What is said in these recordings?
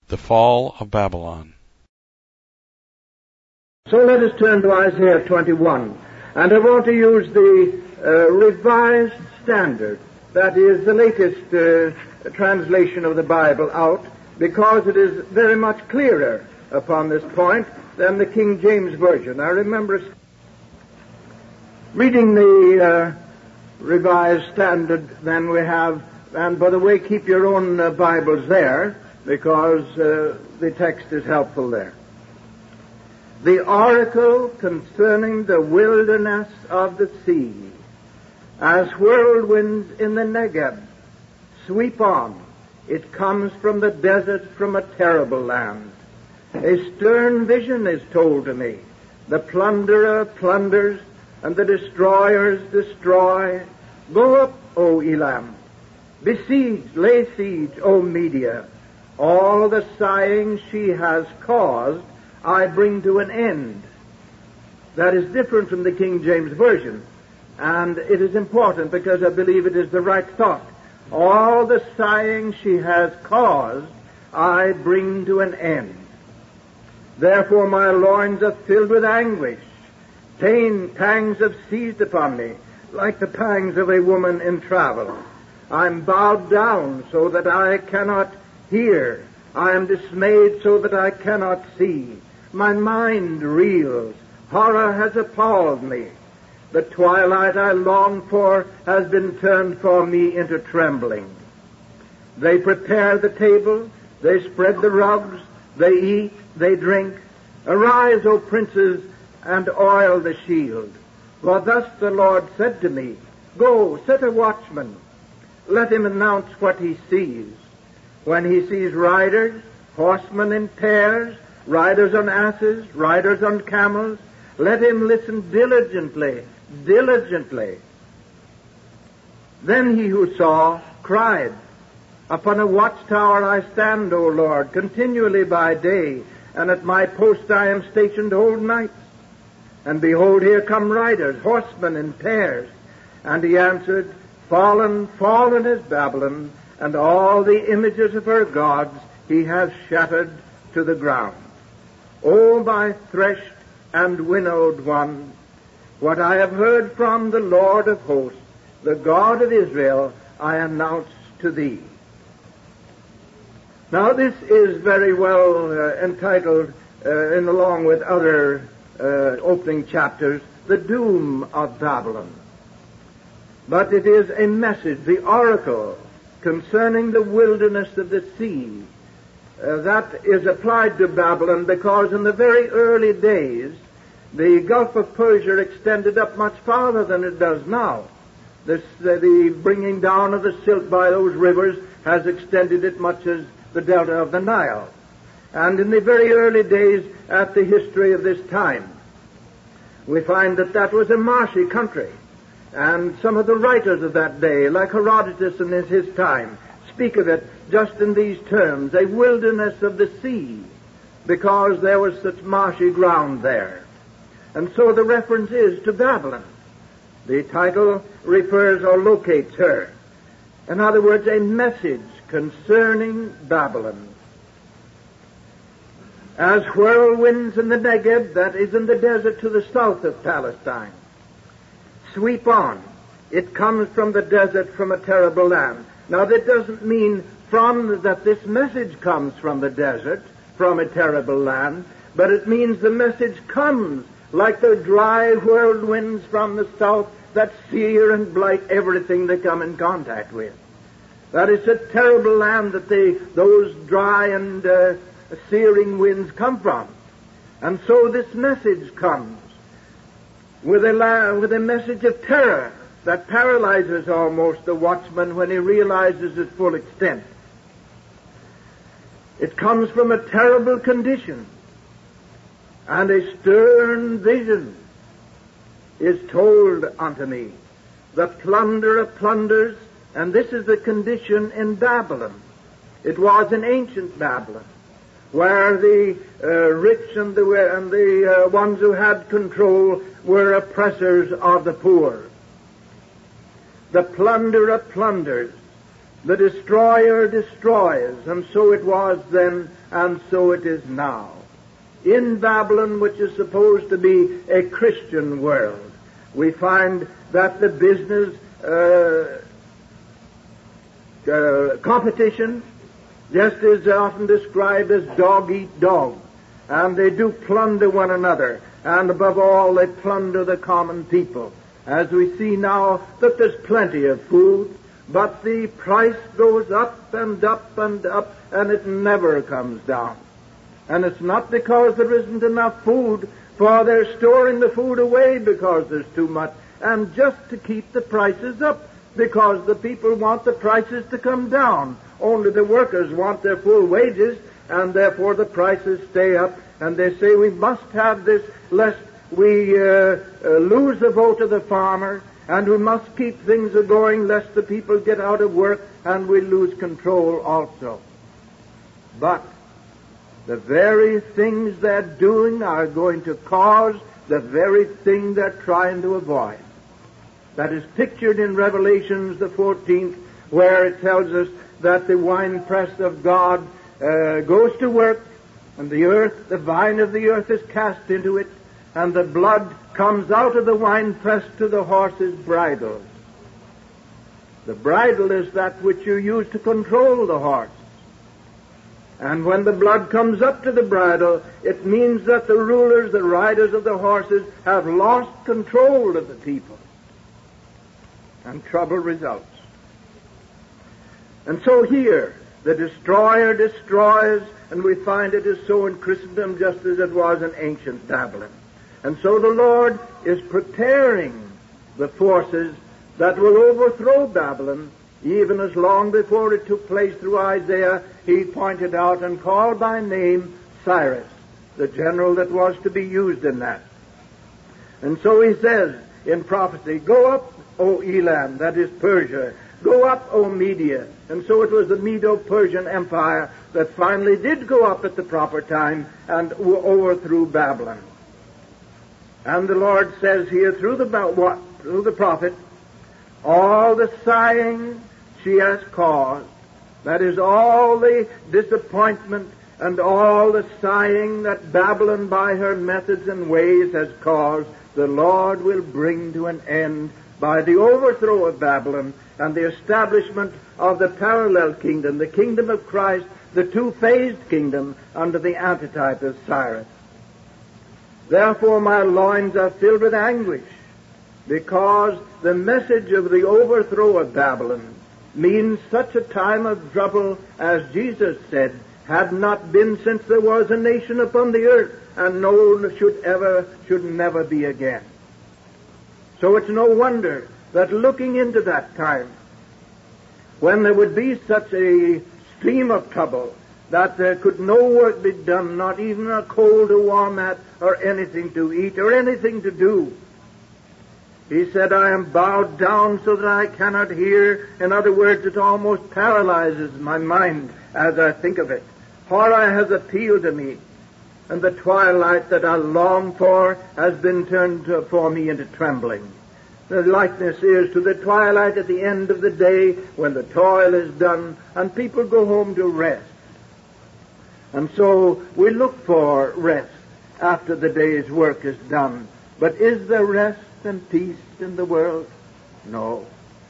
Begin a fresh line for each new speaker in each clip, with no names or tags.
The Fall of Babylon.
So let us turn to Isaiah 21. And I want to use the Revised Standard, that is the latest translation of the Bible out, because it is very much clearer upon this point than the King James Version. I remember reading the Revised Standard, then we have, and by the way, keep your own Bibles there, because the text is helpful there. The oracle concerning the wilderness of the sea, as whirlwinds in the Negeb sweep on, it comes from the desert, from a terrible land. A stern vision is told to me. The plunderer plunders, and the destroyers destroy. Go up, O Elam. Besiege, lay siege, O Media. All the sighing she has caused, I bring to an end. That is different from the King James Version, and it is important because I believe it is the right thought. All the sighing she has caused, I bring to an end. Therefore my loins are filled with anguish. Pangs have seized upon me, like the pangs of a woman in travel. I am bowed down so that I cannot hear. I am dismayed so that I cannot see. My mind reels. Horror has appalled me. The twilight I longed for has been turned for me into trembling. They prepare the table. They spread the rugs. They eat. They drink. Arise, O princes, and oil the shield. For thus the Lord said to me, Go, set a watchman. Let him announce what he sees. When he sees riders, horsemen in pairs, riders on asses, riders on camels, let him listen diligently, diligently. Then he who saw cried, Upon a watchtower I stand, O Lord, continually by day, and at my post I am stationed whole nights. And behold, here come riders, horsemen in pairs. And he answered, Fallen, fallen is Babylon, and all the images of her gods he has shattered to the ground. O my threshed and winnowed one, what I have heard from the Lord of hosts, the God of Israel, I announce to thee. Now this is very well entitled, along with other opening chapters, The Doom of Babylon. But it is a message, the oracle concerning the wilderness of the sea, that is applied to Babylon because in the very early days the Gulf of Persia extended up much farther than it does now. The bringing down of the silt by those rivers has extended it much as the delta of the Nile. And in the very early days at the history of this time, we find that that was a marshy country. And some of the writers of that day, like Herodotus in his time, speak of it just in these terms, a wilderness of the sea, because there was such marshy ground there. And so the reference is to Babylon. The title refers or locates her. In other words, a message concerning Babylon. As whirlwinds in the Negeb, that is in the desert to the south of Palestine, sweep on. It comes from the desert, from a terrible land. Now that doesn't mean that this message comes from the desert, from a terrible land, but it means the message comes like the dry whirlwinds from the south that sear and blight everything they come in contact with. That is a terrible land that those dry and searing winds come from. And so this message comes with a message of terror that paralyzes almost the watchman when he realizes its full extent. It comes from a terrible condition, and a stern vision is told unto me. The plunderer plunders, and this is the condition in Babylon. It was in ancient Babylon, where the rich and the ones who had control were oppressors of the poor. The plunderer plunders, The destroyer destroys, and so it was then, and so it is now. In Babylon, which is supposed to be a Christian world, we find that the business competition just is often described as dog eat dog, and they do plunder one another, and above all they plunder the common people. As we see now that there's plenty of food, but the price goes up and up and up, and it never comes down. And it's not because there isn't enough food, for they're storing the food away because there's too much, and just to keep the prices up, because the people want the prices to come down. Only the workers want their full wages, and therefore the prices stay up, and they say we must have this lest we lose the vote of the farmer, and we must keep things going lest the people get out of work and we lose control also. But the very things they're doing are going to cause the very thing they're trying to avoid. That is pictured in Revelations the 14th, where it tells us that the winepress of God goes to work, and the earth, the vine of the earth is cast into it, and the blood comes out of the winepress to the horses' bridles. The bridle is that which you use to control the horse. And when the blood comes up to the bridle, it means that the rulers, the riders of the horses, have lost control of the people. And trouble results. And so here, the destroyer destroys, and we find it is so in Christendom just as it was in ancient Babylon. And so the Lord is preparing the forces that will overthrow Babylon, even as long before it took place through Isaiah, he pointed out and called by name Cyrus, the general that was to be used in that. And so he says in prophecy, "Go up, O Elam," that is Persia. "Go up, O Media." And so it was the Medo-Persian Empire that finally did go up at the proper time and overthrew Babylon. And the Lord says here through the prophet, all the sighing she has caused, that is all the disappointment and all the sighing that Babylon by her methods and ways has caused, the Lord will bring to an end by the overthrow of Babylon and the establishment of the parallel kingdom, the kingdom of Christ, the two-phased kingdom under the antitype of Cyrus. Therefore my loins are filled with anguish, because the message of the overthrow of Babylon means such a time of trouble as Jesus said had not been since there was a nation upon the earth, and no should never be again. So it's no wonder that looking into that time, when there would be such a stream of trouble, that there could no work be done, not even a coal to warm at, or anything to eat, or anything to do. He said, "I am bowed down so that I cannot hear." In other words, it almost paralyzes my mind as I think of it. Horror has appealed to me, and the twilight that I long for has been turned for me into trembling. The likeness is to the twilight at the end of the day when the toil is done and people go home to rest. And so we look for rest after the day's work is done. But is there rest and peace in the world? No.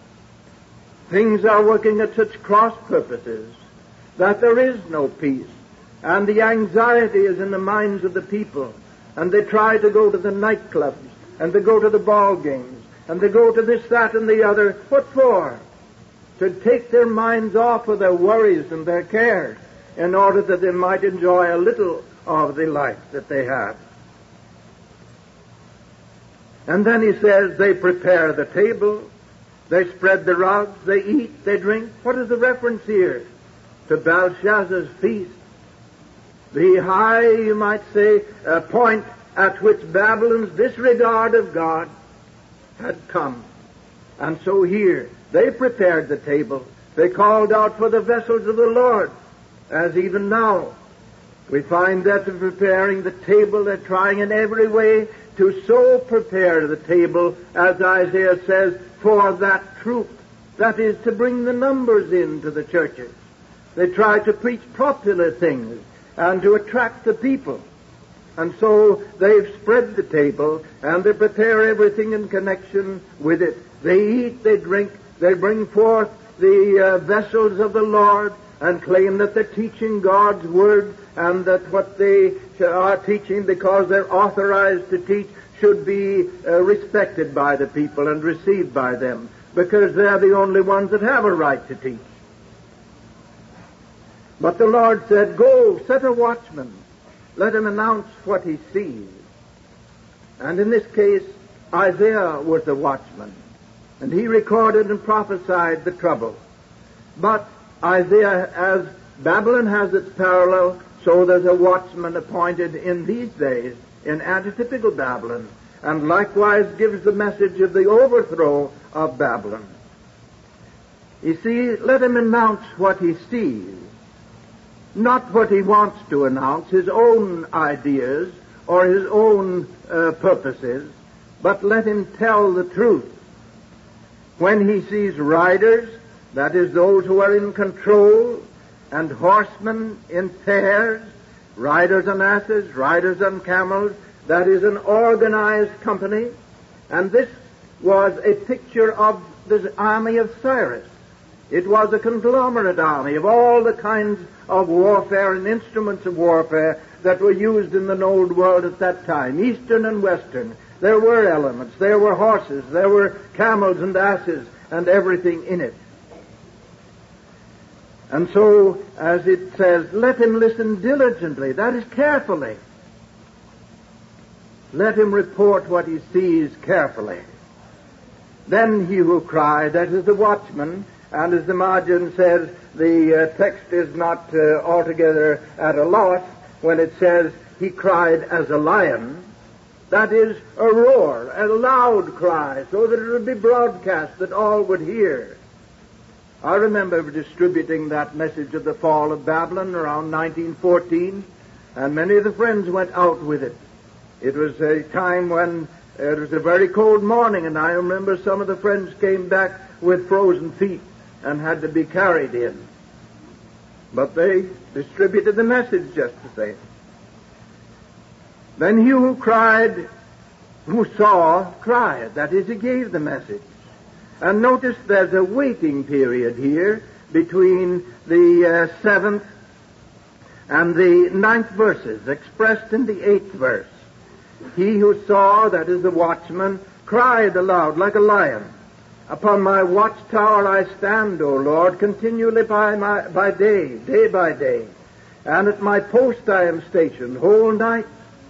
Things are working at such cross purposes that there is no peace. And the anxiety is in the minds of the people. And they try to go to the nightclubs, and they go to the ball games, and they go to this, that, and the other. What for? To take their minds off of their worries and their cares, in order that they might enjoy a little of the life that they have. And then he says they prepare the table, they spread the rugs, they eat, they drink. What is the reference here? To Belshazzar's feast. The high, you might say, point at which Babylon's disregard of God had come. And so here, they prepared the table. They called out for the vessels of the Lord. As even now, we find that in preparing the table, they're trying in every way to so prepare the table, as Isaiah says, for that troop That is, to bring the numbers into the churches. They try to preach popular things and to attract the people. And so they've spread the table and they prepare everything in connection with it. They eat, they drink, they bring forth the vessels of the Lord and claim that they're teaching God's Word and that what they are teaching, because they're authorized to teach, should be respected by the people and received by them, because they're the only ones that have a right to teach. But the Lord said, "Go, set a watchman. Let him announce what he sees." And in this case, Isaiah was the watchman, and he recorded and prophesied the trouble. But Isaiah, as Babylon has its parallel, so there's a watchman appointed in these days in antitypical Babylon, and likewise gives the message of the overthrow of Babylon. You see, let him announce what he sees, not what he wants to announce, his own ideas or his own purposes, but let him tell the truth. When he sees riders, that is, those who are in control, and horsemen in pairs, riders on asses, riders on camels, that is an organized company. And this was a picture of the army of Cyrus. It was a conglomerate army of all the kinds of warfare and instruments of warfare that were used in the old world at that time, Eastern and Western. There were elements, there were horses, there were camels and asses, and everything in it. And so, as it says, let him listen diligently, that is carefully. Let him report what he sees carefully. Then he who cried, that is the watchman, and as the margin says, the text is not altogether at a loss when it says he cried as a lion. That is a roar, a loud cry, so that it would be broadcast, that all would hear. I remember distributing that message of the fall of Babylon around 1914, and many of the friends went out with it. It was a time when it was a very cold morning, and I remember some of the friends came back with frozen feet and had to be carried in. But they distributed the message just the same. Then he who cried, who saw, cried. That is, he gave the message. And notice there's a waiting period here between the 7th and the 9th verses, expressed in the 8th verse. He who saw, that is the watchman, cried aloud like a lion. Upon my watchtower I stand, O Lord, continually by day by day. And at my post I am stationed whole night.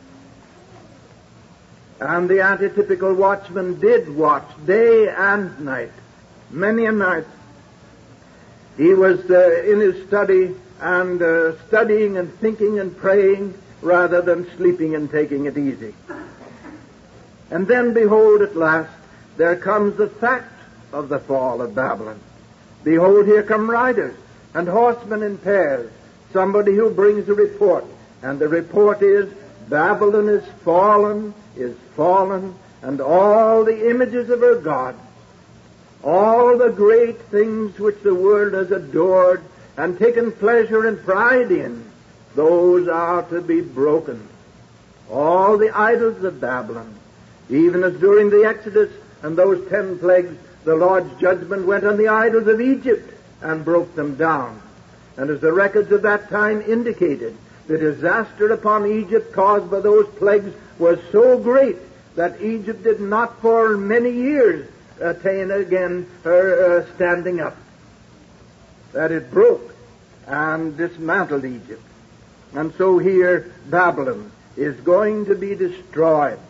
And the antitypical watchman did watch day and night, many a night. He was in his study and studying and thinking and praying rather than sleeping and taking it easy. And then, behold, at last, there comes the fact of the fall of Babylon. Behold, here come riders and horsemen in pairs, somebody who brings a report. And the report is, Babylon is fallen, and all the images of her God, all the great things which the world has adored and taken pleasure and pride in, those are to be broken. All the idols of Babylon, even as during the Exodus and those 10 plagues, the Lord's judgment went on the idols of Egypt and broke them down. And as the records of that time indicated, the disaster upon Egypt caused by those plagues was so great that Egypt did not for many years attain again her standing up. That it broke and dismantled Egypt. And so here Babylon is going to be destroyed.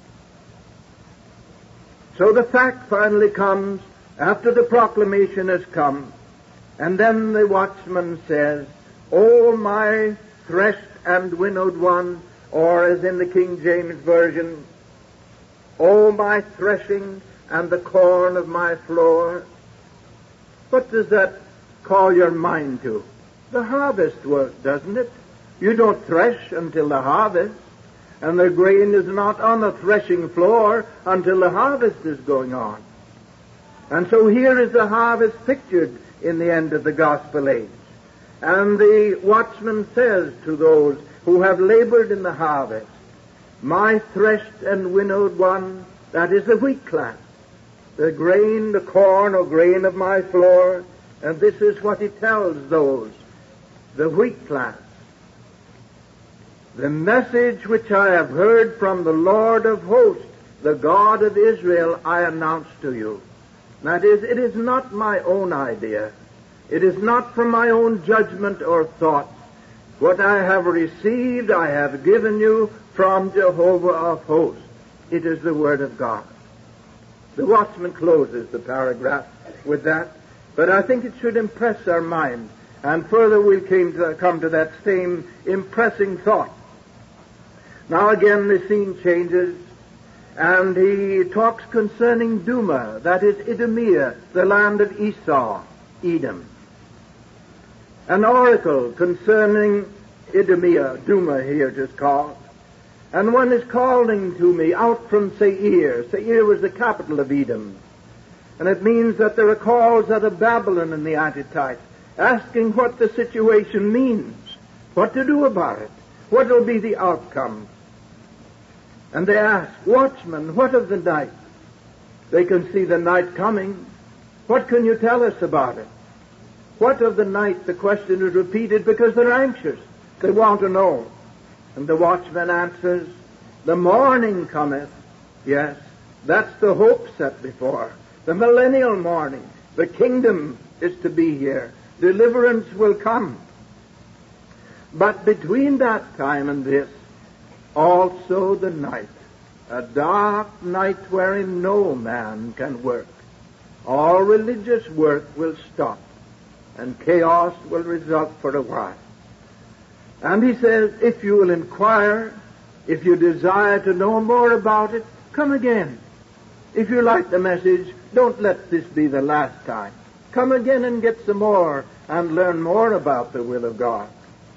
So the fact finally comes after the proclamation has come, and then the watchman says, O my threshed and winnowed one, or as in the King James Version, O my threshing and the corn of my floor. What does that call your mind to? The harvest work, doesn't it? You don't thresh until the harvest, and the grain is not on the threshing floor until the harvest is going on. And so here is the harvest pictured in the end of the gospel age. And the watchman says to those who have labored in the harvest, my threshed and winnowed one, that is the wheat class, the grain, the corn or grain of my floor, and this is what he tells those, the wheat class. The message which I have heard from the Lord of hosts, the God of Israel, I announce to you. That is, it is not my own idea. It is not from my own judgment or thought. What I have received, I have given you from Jehovah of hosts. It is the Word of God. The watchman closes the paragraph with that, but I think it should impress our mind. And further we'll come to that same impressing thought. Now again the scene changes, and he talks concerning Duma, that is Idumea, the land of Esau, Edom. An oracle concerning Idumea, Duma here it is called. And one is calling to me out from Seir. Seir was the capital of Edom. And it means that there are calls out of Babylon and the Antitype, asking what the situation means, what to do about it, what will be the outcome. And they ask, watchman, what of the night? They can see the night coming. What can you tell us about it? What of the night? The question is repeated because they're anxious. They want to know. And the watchman answers, the morning cometh. Yes, that's the hope set before. The millennial morning. The kingdom is to be here. Deliverance will come. But between that time and this, also the night, a dark night wherein no man can work. All religious work will stop, and chaos will result for a while. And he says, if you will inquire, if you desire to know more about it, come again. If you like the message, don't let this be the last time. Come again and get some more and learn more about the will of God.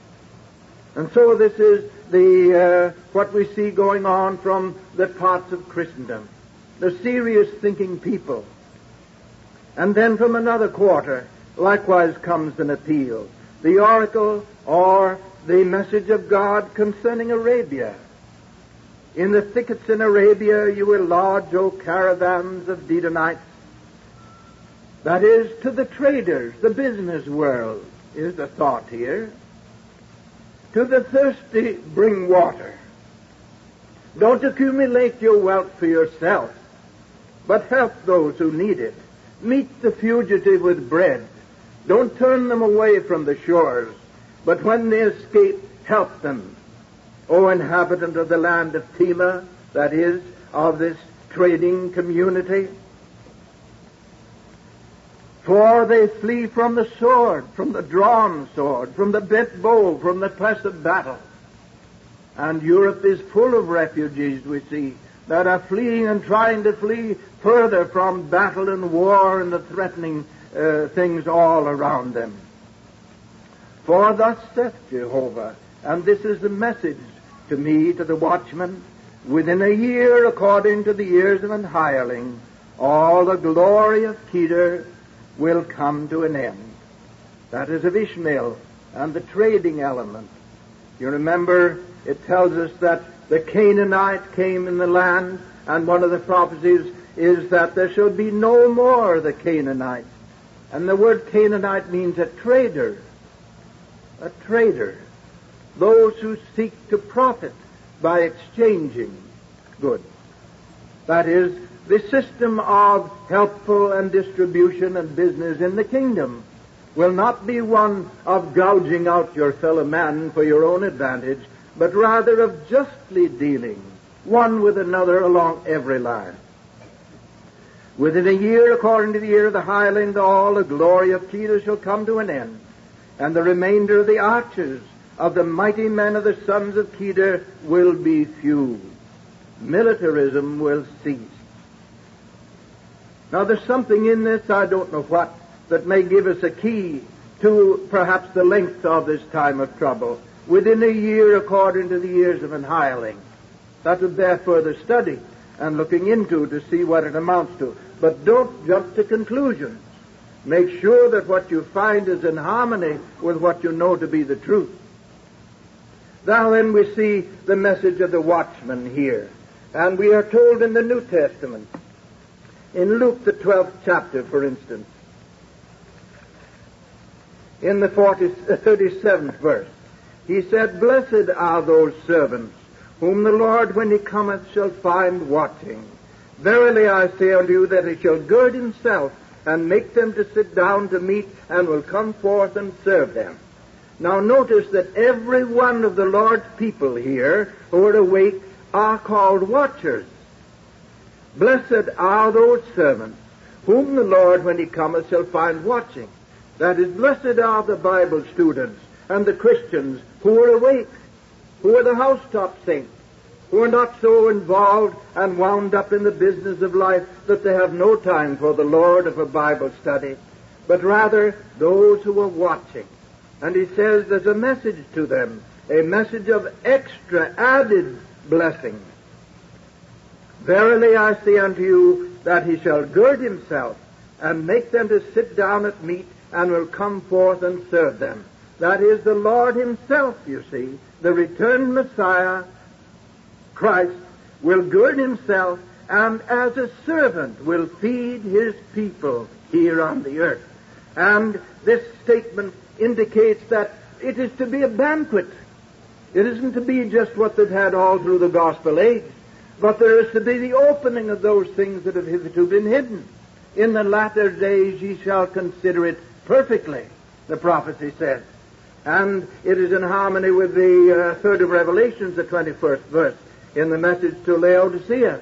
And so this is the what we see going on from the parts of Christendom, the serious thinking people. And then from another quarter, likewise comes an appeal, the oracle or the message of God concerning Arabia. In the thickets in Arabia you will lodge, O caravans of Dedonites. That is, to the traders, the business world, is the thought here. To the thirsty, bring water. Don't accumulate your wealth for yourself, but help those who need it. Meet the fugitive with bread. Don't turn them away from the shores, but when they escape, help them. O inhabitant of the land of Tema, that is, of this trading community. For they flee from the sword, from the drawn sword, from the bent bow, from the press of battle. And Europe is full of refugees, we see, that are fleeing and trying to flee further from battle and war and the threatening things all around them. For thus saith Jehovah, and this is the message to me, to the watchman, within a year, according to the years of an hireling, all the glory of Kedar will come to an end. That is of Ishmael and the trading element. You remember, it tells us that the Canaanite came in the land, and one of the prophecies is that there shall be no more the Canaanite. And the word Canaanite means a trader. A trader. Those who seek to profit by exchanging goods. That is, the system of helpful and distribution and business in the kingdom will not be one of gouging out your fellow man for your own advantage, but rather of justly dealing one with another along every line. Within a year, according to the year of the hireling, all the glory of Kedar shall come to an end, and the remainder of the archers of the mighty men of the sons of Kedar will be few. Militarism will cease. Now there's something in this, I don't know what, that may give us a key to perhaps the length of this time of trouble. Within a year, according to the years of an hireling. That would bear further study and looking into to see what it amounts to. But don't jump to conclusions. Make sure that what you find is in harmony with what you know to be the truth. Now then we see the message of the watchman here. And we are told in the New Testament, in Luke the 12th chapter, for instance, in the 37th verse, he said, "Blessed are those servants whom the Lord, when he cometh, shall find watching. Verily I say unto you that he shall gird himself and make them to sit down to meat, and will come forth and serve them." Now notice that every one of the Lord's people here who are awake are called watchers. Blessed are those servants whom the Lord, when he cometh, shall find watching. That is, blessed are the Bible students and the Christians who are awake, who are the housetop saints, who are not so involved and wound up in the business of life that they have no time for the Lord or for Bible study, but rather those who are watching. And he says there's a message to them, a message of extra added blessing. "Verily I say unto you that he shall gird himself and make them to sit down at meat, and will come forth and serve them." That is the Lord himself, you see, the returned Messiah, Christ, will gird himself and as a servant will feed his people here on the earth. And this statement indicates that it is to be a banquet. It isn't to be just what they've had all through the gospel age, but there is to be the opening of those things that have hitherto been hidden. "In the latter days ye shall consider it perfectly," the prophecy says. And it is in harmony with the third of Revelations, the 21st verse, in the message to Laodicea.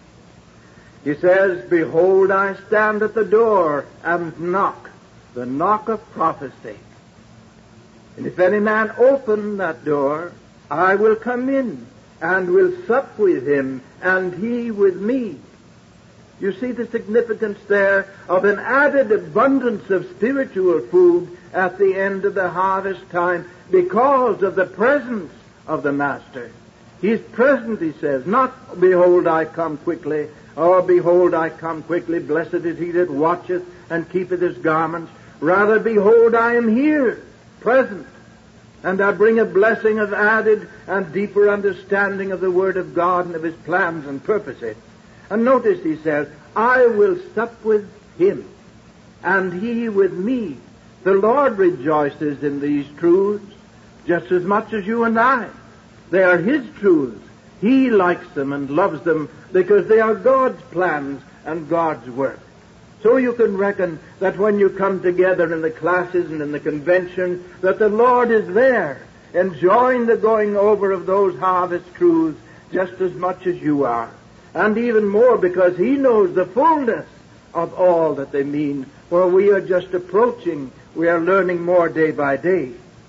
He says, "Behold, I stand at the door and knock, the knock of prophecy. And if any man open that door, I will come in and will sup with him, and he with me." You see the significance there of an added abundance of spiritual food at the end of the harvest time because of the presence of the Master. He's present, he says, not "Behold, I come quickly," or "Behold, I come quickly, blessed is he that watcheth and keepeth his garments." Rather, "Behold, I am here, present, and I bring a blessing of added and deeper understanding of the Word of God and of his plans and purposes." And notice he says, "I will sup with him, and he with me." The Lord rejoices in these truths just as much as you and I. They are his truths. He likes them and loves them because they are God's plans and God's work. So you can reckon that when you come together in the classes and in the convention, that the Lord is there, enjoying the going over of those harvest truths just as much as you are. And even more because he knows the fullness of all that they mean, for we are just approaching, we are learning more day by day.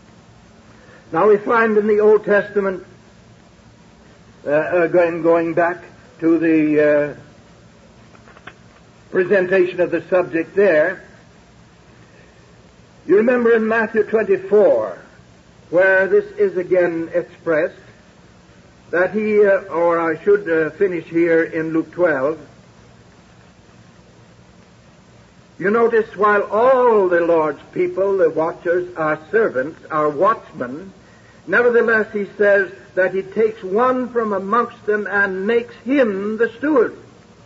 Now we find in the Old Testament, going back to the presentation of the subject there, you remember in Matthew 24, where this is again expressed, that he, or I should finish here in Luke 12, you notice while all the Lord's people, the watchers, are servants, are watchmen, nevertheless he says that he takes one from amongst them and makes him the steward.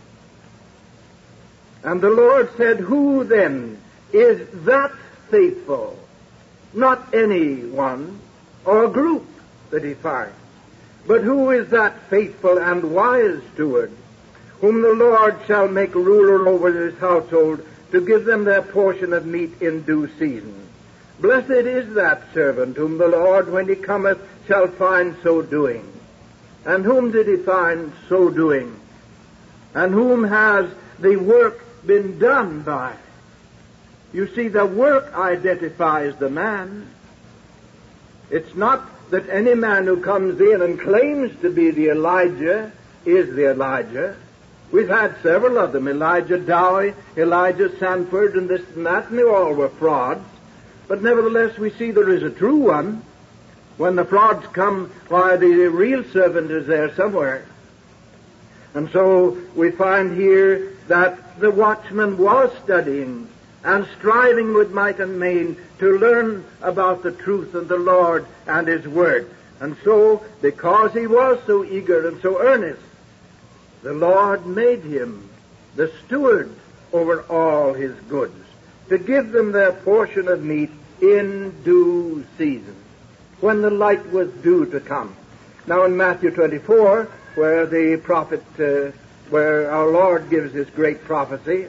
And the Lord said, "Who then is that faithful?" Not any one or group that he finds, but who is that faithful and wise steward, whom the Lord shall make ruler over his household, to give them their portion of meat in due season. Blessed is that servant whom the Lord, when he cometh, shall find so doing. And whom did he find so doing? And whom has the work been done by? You see, the work identifies the man. It's not that any man who comes in and claims to be the Elijah is the Elijah. We've had several of them, Elijah Dowie, Elijah Sanford, and this and that, and they all were frauds. But nevertheless, we see there is a true one. When the frauds come, why, the real servant is there somewhere. And so we find here that the watchman was studying and striving with might and main to learn about the truth of the Lord and His Word. And so, because he was so eager and so earnest, the Lord made him the steward over all His goods, to give them their portion of meat in due season, when the light was due to come. Now in Matthew 24, where the prophet, where our Lord gives this great prophecy,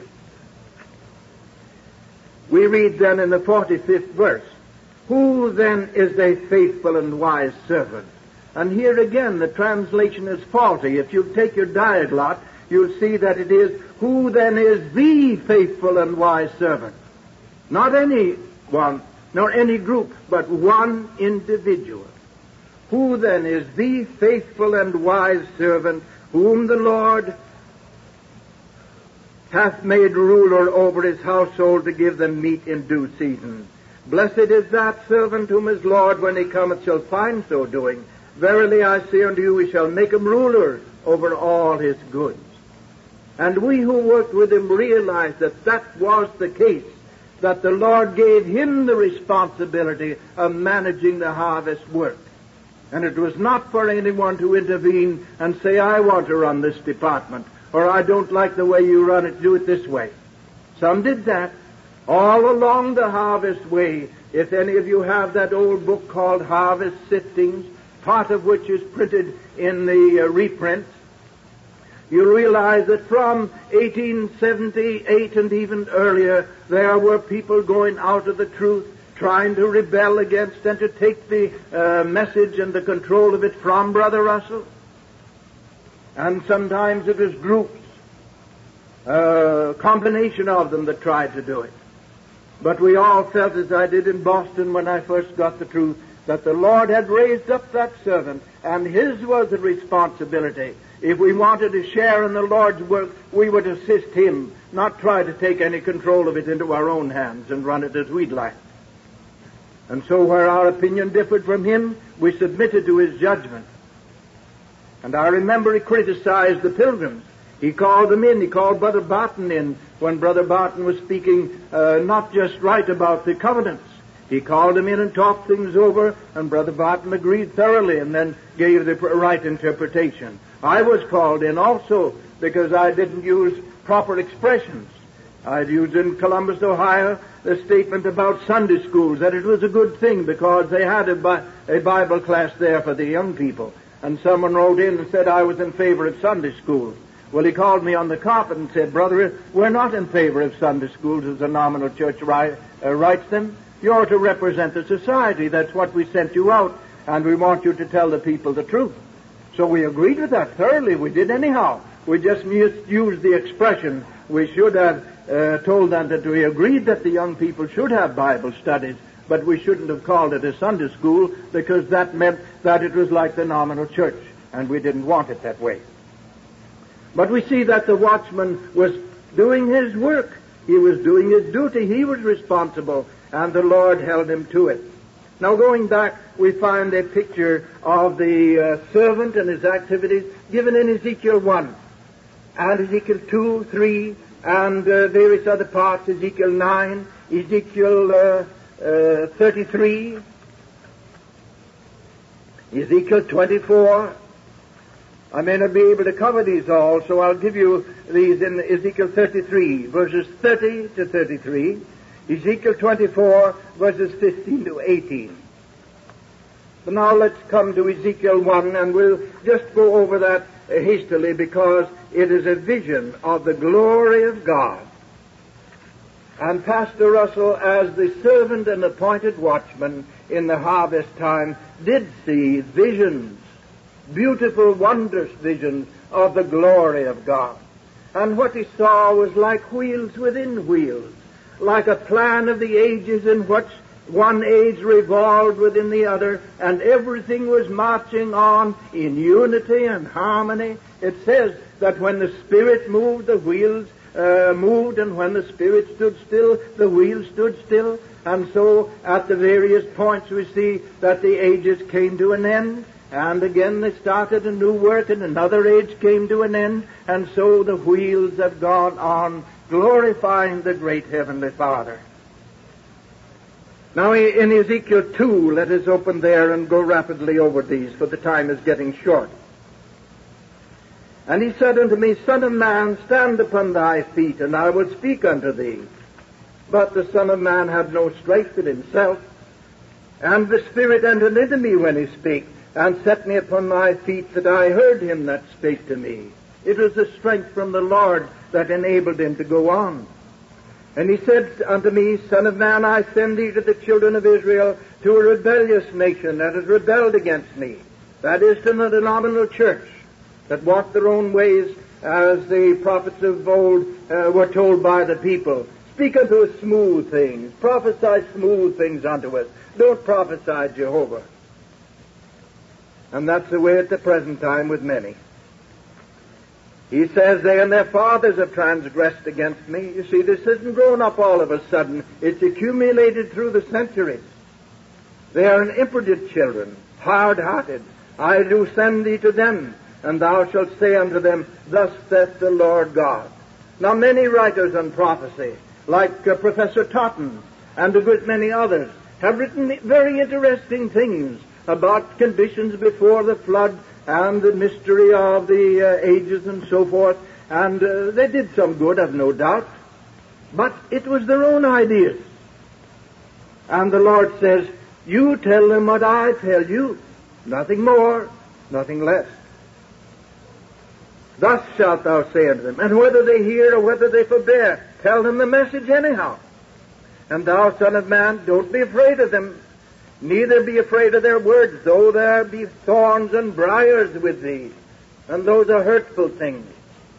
we read then in the 45th verse, "Who then is a faithful and wise servant?" And here again the translation is faulty. If you take your diaglott, you'll see that it is, "Who then is the faithful and wise servant?" Not any one, nor any group, but one individual. Who then is the faithful and wise servant whom the Lord hath made ruler over his household to give them meat in due season? Blessed is that servant whom his Lord, when he cometh, shall find so doing. Verily I say unto you, he shall make him ruler over all his goods. And we who worked with him realized that that was the case, that the Lord gave him the responsibility of managing the harvest work. And it was not for anyone to intervene and say, "I want to run this department," or "I don't like the way you run it, do it this way." Some did that. All along the harvest way, if any of you have that old book called Harvest Siftings, part of which is printed in the reprints, you realize that from 1878 and even earlier, there were people going out of the truth, trying to rebel against and to take the message and the control of it from Brother Russell. And sometimes it was groups, a combination of them that tried to do it. But we all felt, as I did in Boston when I first got the truth, that the Lord had raised up that servant, and his was the responsibility. If we wanted to share in the Lord's work, we would assist him, not try to take any control of it into our own hands and run it as we'd like. And so where our opinion differed from him, we submitted to his judgment. And I remember he criticized the Pilgrims. He called them in. He called Brother Barton in when Brother Barton was speaking not just right about the covenants. He called him in and talked things over, and Brother Barton agreed thoroughly and then gave the right interpretation. I was called in also because I didn't use proper expressions. I'd used in Columbus, Ohio, the statement about Sunday schools, that it was a good thing because they had a Bible class there for the young people. And someone wrote in and said I was in favor of Sunday schools. Well, he called me on the carpet and said, "Brother, we're not in favor of Sunday schools as the nominal church writes them. You're to represent the society. That's what we sent you out, and we want you to tell the people the truth." So we agreed with that thoroughly. We did anyhow. We just used the expression. We should have told them that we agreed that the young people should have Bible studies, but we shouldn't have called it a Sunday school because that meant that it was like the nominal church, and we didn't want it that way. But we see that the watchman was doing his work. He was doing his duty. He was responsible, and the Lord held him to it. Now going back, we find a picture of the servant and his activities given in Ezekiel 1, and Ezekiel 2, 3, and various other parts, Ezekiel 9, Ezekiel 33, Ezekiel 24. I may not be able to cover these all, so I'll give you these in Ezekiel 33, verses 30 to 33, Ezekiel 24, verses 15 to 18. But now let's come to Ezekiel 1, and we'll just go over that hastily because it is a vision of the glory of God. And Pastor Russell, as the servant and appointed watchman in the harvest time, did see visions, beautiful, wondrous visions of the glory of God. And what he saw was like wheels within wheels, like a plan of the ages in which one age revolved within the other, and everything was marching on in unity and harmony. It says that when the Spirit moved, the wheels moved, and when the Spirit stood still, the wheels stood still. And so at the various points we see that the ages came to an end, And again they started a new work, and another age came to an end, and so the wheels have gone on, glorifying the great Heavenly Father. Now in Ezekiel 2, let us open there and go rapidly over these, for the time is getting short. And he said unto me, Son of man, stand upon thy feet, and I will speak unto thee. But the Son of Man had no strength in himself, and the Spirit entered into me when he spake, and set me upon my feet, that I heard him that spake to me. It was the strength from the Lord that enabled him to go on. And he said unto me, Son of man, I send thee to the children of Israel, to a rebellious nation that has rebelled against me. That is, to the denominational church, that walk their own ways, as the prophets of old were told by the people. Speak unto us smooth things. Prophesy smooth things unto us. Don't prophesy Jehovah. And that's the way at the present time with many. He says, they and their fathers have transgressed against me. You see, this isn't grown up all of a sudden. It's accumulated through the centuries. They are an impotent children, hard-hearted. I do send thee to them, and thou shalt say unto them, Thus saith the Lord God. Now many writers on prophecy, like Professor Totten and a good many others, have written very interesting things about conditions before the flood and the mystery of the ages and so forth, and they did some good, I've no doubt, but it was their own ideas. And the Lord says, you tell them what I tell you, nothing more, nothing less. Thus shalt thou say unto them, and whether they hear or whether they forbear, tell them the message anyhow. And thou, Son of man, don't be afraid of them, neither be afraid of their words, though there be thorns and briars with thee, and those are hurtful things.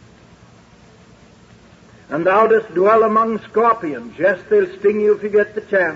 And thou dost dwell among scorpions, yes, they'll sting you if you get the chance.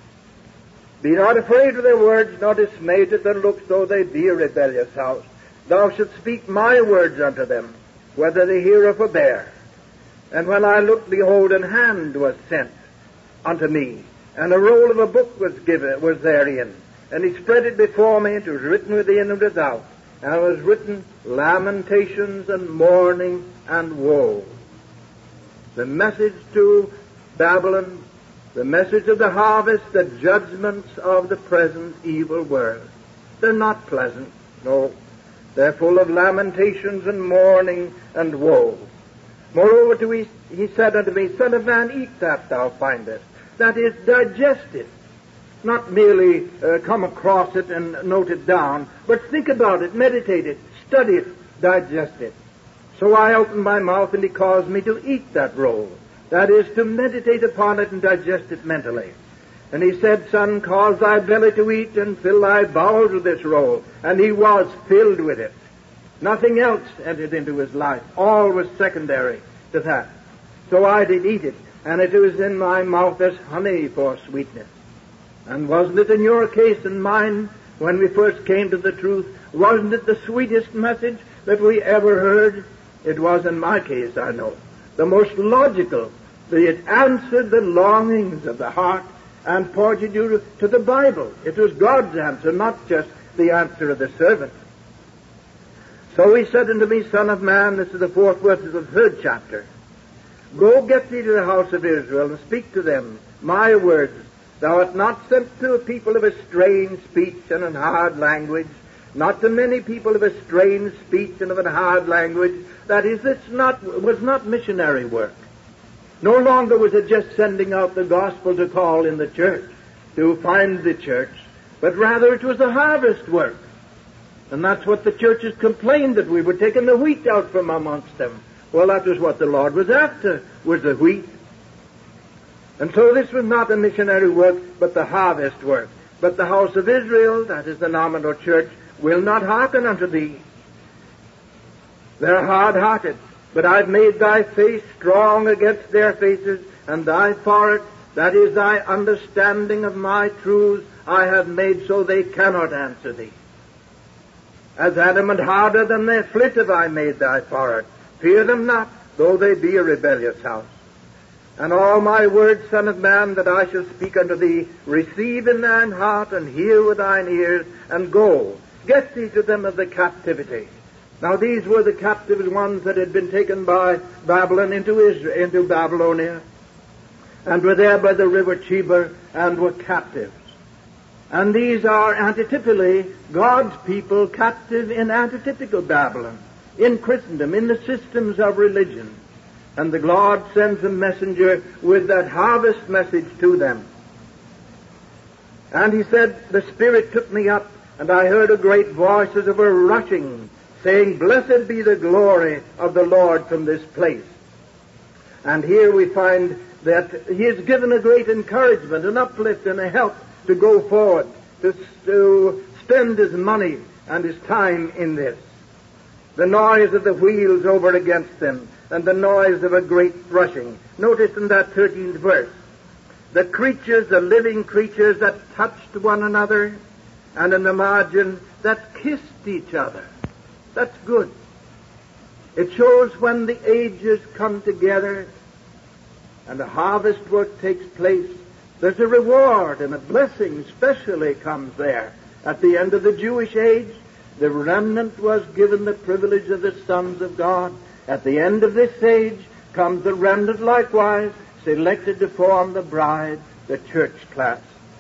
Be not afraid of their words, nor dismayed at their looks, though they be a rebellious house. Thou shalt speak my words unto them, whether they hear or forbear. And when I looked, behold, an hand was sent unto me, and a roll of a book was therein. And he spread it before me, and it was written within and without. And it was written, lamentations and mourning and woe. The message to Babylon, the message of the harvest, the judgments of the present evil world. They're not pleasant, no. They're full of lamentations and mourning and woe. Moreover, he said unto me, Son of man, eat that thou findest. That is, digest it. Not merely come across it and note it down, but think about it, meditate it, study it, digest it. So I opened my mouth, and he caused me to eat that roll. That is, to meditate upon it and digest it mentally. And he said, Son, cause thy belly to eat, and fill thy bowels with this roll. And he was filled with it. Nothing else entered into his life. All was secondary to that. So I did eat it, and it was in my mouth as honey for sweetness. And wasn't it in your case and mine, when we first came to the truth, wasn't it the sweetest message that we ever heard? It was in my case, I know. The most logical. It answered the longings of the heart and pointed you to the Bible. It was God's answer, not just the answer of the servant. So he said unto me, Son of man, this is the fourth verse of the third chapter, Go get thee to the house of Israel, and speak to them my words. Thou art not sent to a people of a strange speech and a hard language, not to many people of a strange speech and of a hard language. That is, was not missionary work. No longer was it just sending out the gospel to call in the church, to find the church, but rather it was a harvest work. And that's what the churches complained, that we were taking the wheat out from amongst them. Well, that was what the Lord was after, was the wheat. And so this was not a missionary work, but the harvest work. But the house of Israel, that is the nominal church, will not hearken unto thee. They're hard-hearted, but I've made thy face strong against their faces, and thy forehead, that is thy understanding of my truths, I have made so they cannot answer thee. As adamant harder than their flint have I made thy forehead. Fear them not, though they be a rebellious house. And all my words, Son of man, that I shall speak unto thee, receive in thine heart, and hear with thine ears, and go. Get thee to them of the captivity. Now these were the captive ones that had been taken by Babylon into Babylonia, and were there by the river Chebar, and were captives. And these are antitypically God's people captive in antitypical Babylon, in Christendom, in the systems of religion. And the Lord sends a messenger with that harvest message to them. And he said, the Spirit took me up, and I heard a great voice as of a rushing, saying, Blessed be the glory of the Lord from this place. And here we find that he has given a great encouragement, an uplift, and a help to go forward, to spend his money and his time in this. The noise of the wheels over against them, and the noise of a great rushing. Notice in that 13th verse, the creatures, the living creatures that touched one another, and in the margin, that kissed each other. That's good. It shows when the ages come together and the harvest work takes place, there's a reward and a blessing especially comes there. At the end of the Jewish age, the remnant was given the privilege of the sons of God. At the end of this age comes the remnant likewise, selected to form the bride, the church class.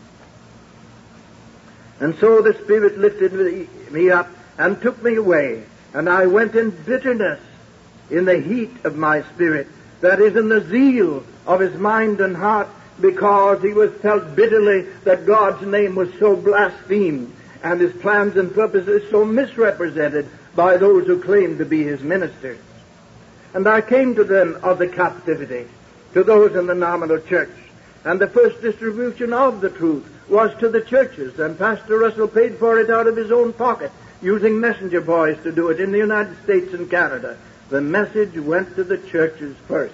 And so the Spirit lifted me up and took me away, and I went in bitterness, in the heat of my spirit, that is, in the zeal of his mind and heart, because he was felt bitterly that God's name was so blasphemed and his plans and purposes so misrepresented by those who claimed to be his ministers. And I came to them of the captivity, to those in the nominal church, and the first distribution of the truth was to the churches, and Pastor Russell paid for it out of his own pocket, using messenger boys to do it in the United States and Canada. The message went to the churches first.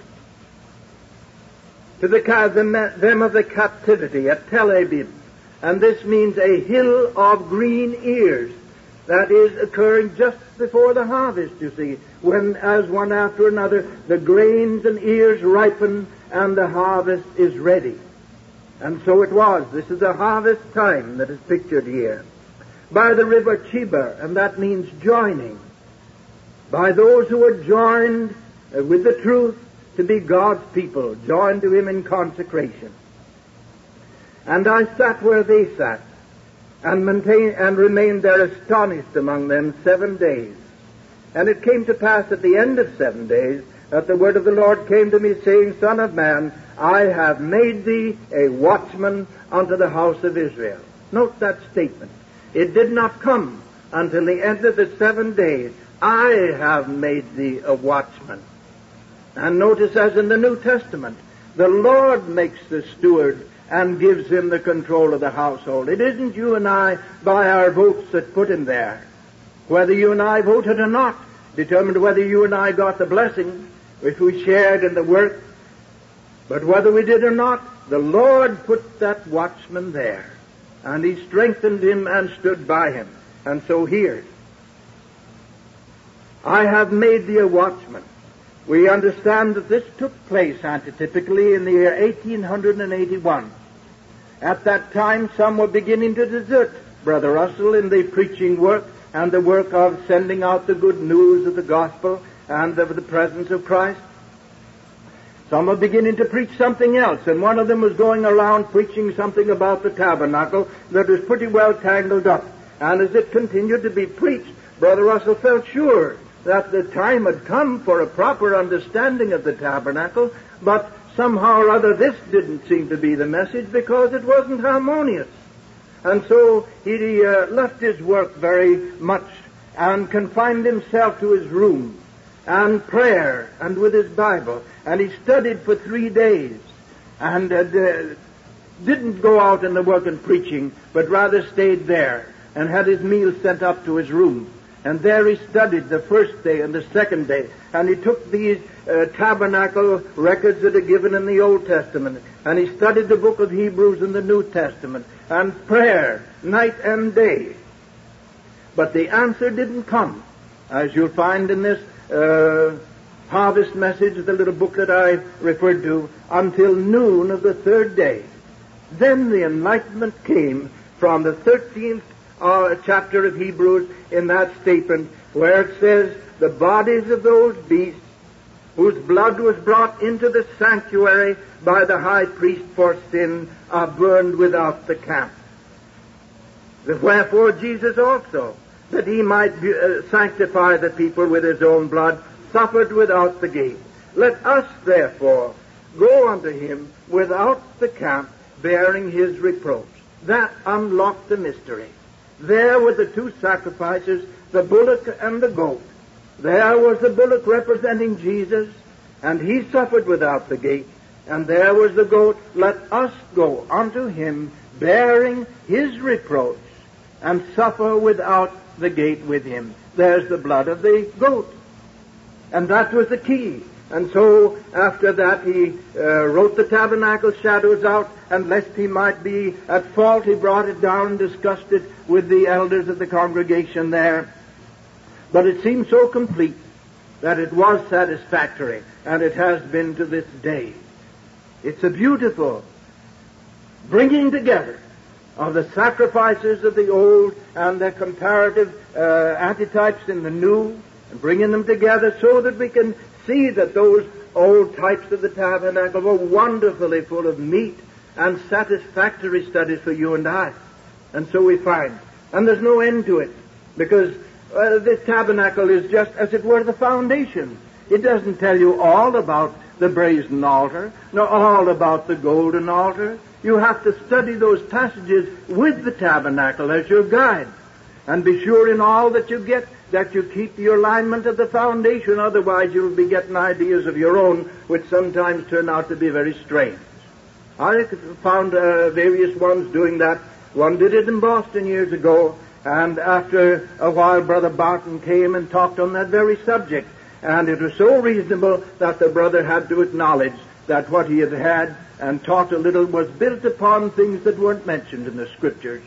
To them of the captivity at Tel Abib, and this means a hill of green ears that is occurring just before the harvest, you see, when, as one after another, the grains and ears ripen and the harvest is ready. And so it was. This is the harvest time that is pictured here. By the river Chebar, and that means joining. By those who are joined with the truth to be God's people, joined to him in consecration. And I sat where they sat, and remained there astonished among them 7 days. And it came to pass at the end of 7 days that the word of the Lord came to me, saying, Son of man, I have made thee a watchman unto the house of Israel. Note that statement. It did not come until the end of the 7 days. I have made thee a watchman. And notice, as in the New Testament, the Lord makes the steward and gives him the control of the household. It isn't you and I, by our votes, that put him there. Whether you and I voted or not determined whether you and I got the blessing, if we shared in the work. But whether we did or not, the Lord put that watchman there, and he strengthened him and stood by him. And so here, I have made thee a watchman. We understand that this took place antitypically in the year 1881. At that time, some were beginning to desert Brother Russell in the preaching work and the work of sending out the good news of the gospel and of the presence of Christ. Some were beginning to preach something else, and one of them was going around preaching something about the tabernacle that was pretty well tangled up. And as it continued to be preached, Brother Russell felt sure that the time had come for a proper understanding of the tabernacle, but somehow or other this didn't seem to be the message because it wasn't harmonious. And so he left his work very much and confined himself to his room and prayer and with his Bible. And he studied for 3 days and didn't go out in the work and preaching, but rather stayed there and had his meals sent up to his room. And there he studied the first day and the second day. And he took these tabernacle records that are given in the Old Testament. And he studied the book of Hebrews in the New Testament. And prayer, night and day. But the answer didn't come, as you'll find in this harvest message, the little book that I referred to, until noon of the third day. Then the enlightenment came from the 13th chapter of Hebrews in that statement where it says, the bodies of those beasts whose blood was brought into the sanctuary by the high priest for sin are burned without the camp. Wherefore Jesus also, that he might sanctify the people with his own blood, suffered without the gate. Let us therefore go unto him without the camp, bearing his reproach. That unlocked the mystery. There were the two sacrifices, the bullock and the goat. There was the bullock representing Jesus, and he suffered without the gate. And there was the goat. Let us go unto him, bearing his reproach, and suffer without the gate with him. There's the blood of the goat. And that was the key. And so, after that, he wrote the tabernacle shadows out, and lest he might be at fault, he brought it down and discussed it with the elders of the congregation there. But it seemed so complete that it was satisfactory, and it has been to this day. It's a beautiful bringing together of the sacrifices of the old and the comparative antitypes in the new, and bringing them together so that we can see that those old types of the tabernacle were wonderfully full of meat and satisfactory studies for you and I. And so we find, and there's no end to it, because the tabernacle is just, as it were, the foundation. It doesn't tell you all about the brazen altar, nor all about the golden altar. You have to study those passages with the tabernacle as your guide. And be sure in all that you get that you keep the alignment of the foundation, otherwise you'll be getting ideas of your own which sometimes turn out to be very strange. I found various ones doing that. One did it in Boston years ago, and after a while Brother Barton came and talked on that very subject, and it was so reasonable that the brother had to acknowledge that what he had and taught a little was built upon things that weren't mentioned in the Scriptures.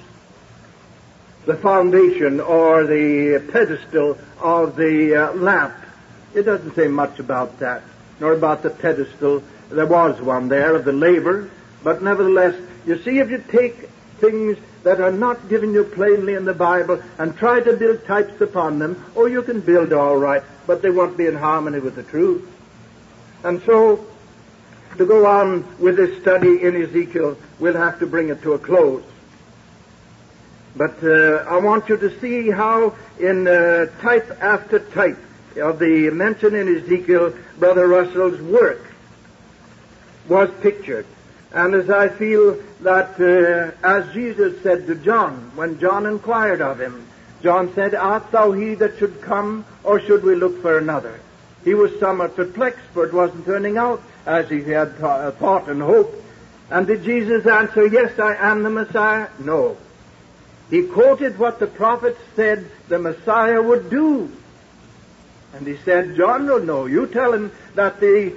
The foundation or the pedestal of the lamp, it doesn't say much about that, nor about the pedestal. There was one there of the laver, but nevertheless, you see, if you take things that are not given you plainly in the Bible and try to build types upon them, oh, you can build all right, but they won't be in harmony with the truth. And so, to go on with this study in Ezekiel, we'll have to bring it to a close. But I want you to see how in type after type of the mention in Ezekiel, Brother Russell's work was pictured. And as I feel that, as Jesus said to John, when John inquired of him, John said, art thou he that should come, or should we look for another? He was somewhat perplexed, for it wasn't turning out as he had thought and hoped. And did Jesus answer, yes, I am the Messiah? No. He quoted what the prophets said the Messiah would do. And he said, John will know. You tell him that the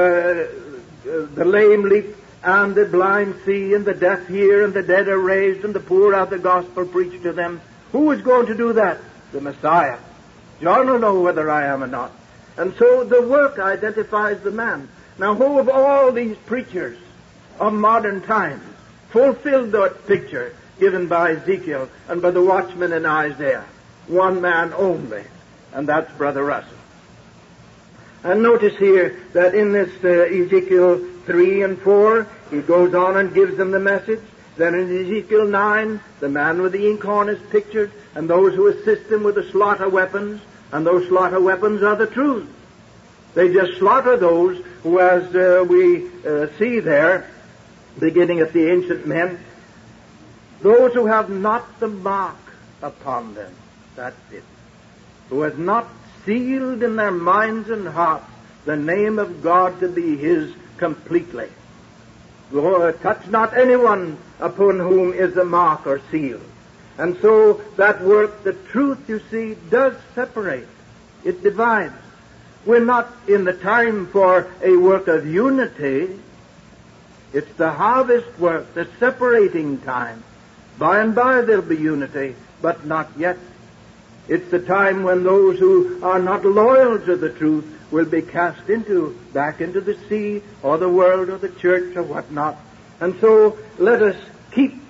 lame leap, and the blind see, and the deaf hear, and the dead are raised, and the poor have the gospel preached to them. Who is going to do that? The Messiah. John will know whether I am or not. And so the work identifies the man. Now, who of all these preachers of modern times fulfilled that picture given by Ezekiel and by the watchman in Isaiah? One man only, and that's Brother Russell. And notice here that in this Ezekiel 3 and 4, he goes on and gives them the message. Then in Ezekiel 9, the man with the inkhorn is pictured, and those who assist him with the slaughter weapons, and those slaughter weapons are the truth. They just slaughter those who, as we see there, beginning at the ancient men, those who have not the mark upon them. That's it. Who has not sealed in their minds and hearts the name of God to be his completely. Touch not anyone upon whom is a mark or seal. And so that work, the truth, you see, does separate. It divides. We're not in the time for a work of unity. It's the harvest work, the separating time. By and by there'll be unity, but not yet. It's the time when those who are not loyal to the truth will be cast back into the sea, or the world, or the church, or whatnot. And so let us keep this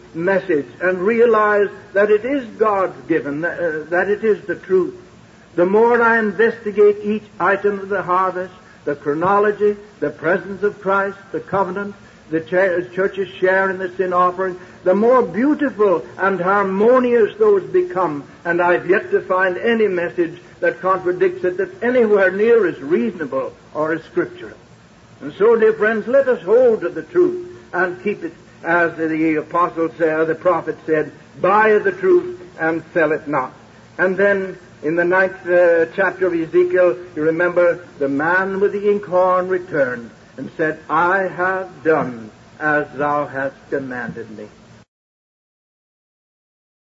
message and realize that it is God-given, that it is the truth, the more I investigate each item of the harvest, the chronology, the presence of Christ, the covenant, the church's share in the sin offering, the more beautiful and harmonious those become. And I've yet to find any message that contradicts it, that's anywhere near as reasonable or as scriptural. And so, dear friends, let us hold to the truth and keep it, as the apostle said, the prophet said, buy the truth and sell it not. And then, in the 9th chapter of Ezekiel, you remember the man with the inkhorn returned and said, I have done as thou hast commanded me.